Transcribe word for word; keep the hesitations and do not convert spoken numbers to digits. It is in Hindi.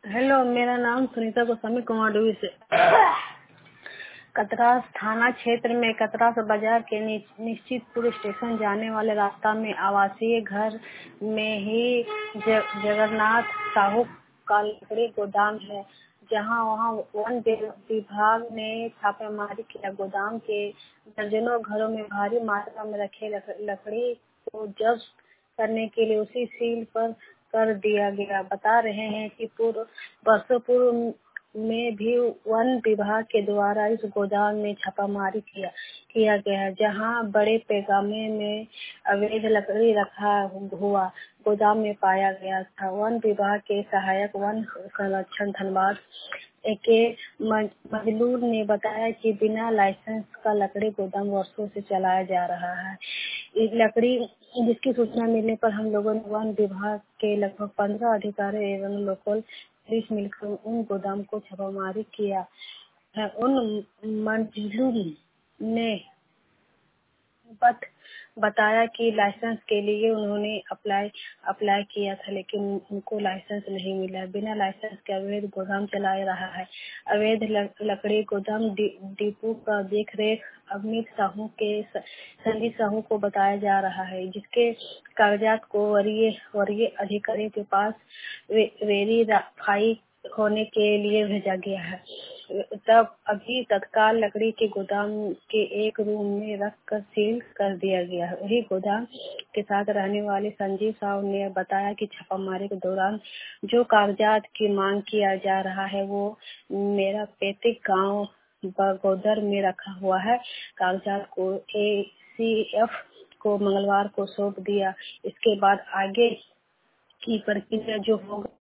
हेलो, मेरा नाम सुनीता गोस्वामी कुमारडुबी से। कतरास थाना क्षेत्र में कतरास बाजार के निश्चितपुर स्टेशन जाने वाले रास्ता में आवासीय घर में ही जगन्नाथ साहू का लकड़ी गोदाम है, जहां वहां वन विभाग ने छापेमारी किया। गोदाम के दर्जनों घरों में भारी मात्रा में रखे लकड़ी को जब्त करने के लिए उसी सील पर कर दिया गया। बता रहे हैं कि पूर्व वर्षों पूर्व में भी वन विभाग के द्वारा इस गोदाम में छापामारी किया किया गया है, जहां बड़े पैमाने में अवैध लकड़ी रखा हुआ गोदाम में पाया गया था। वन विभाग के सहायक वन संरक्षण धनबाद के मजलूर ने बताया कि बिना लाइसेंस का लकड़ी गोदाम वर्षों से चलाया जा रहा है। इस लकड़ी जिसकी सूचना मिलने पर हम लोगों ने वन विभाग के लगभग पंद्रह अधिकारी एवं लोकल पुलिस मिलकर उन गोदाम को छापामारी किया है। उन मजलूम ने बत, बताया कि लाइसेंस के लिए उन्होंने अप्लाई अप्लाई किया था, लेकिन उनको लाइसेंस नहीं मिला। बिना लाइसेंस के अवैध गोदाम चला रहा है। अवैध लकड़ी गोदाम डिपो का देख रेख अमित साहू के संजीत साहू को बताया जा रहा है, जिसके कागजात को वरीय वरीय अधिकारी के पास वे, वेरीफाई होने के लिए भेजा गया है। तब अभी तत्काल लकड़ी के गोदाम के एक रूम में रख कर सील कर दिया गया है। वही गोदाम के साथ रहने वाले संजीव साहू ने बताया कि छापामारी के दौरान जो कागजात की मांग किया जा रहा है वो मेरा पैतृक गांव बगोदर में रखा हुआ है। कागजात को ए सी एफ को मंगलवार को सौंप दिया। इसके बाद आगे की प्रक्रिया जो होगा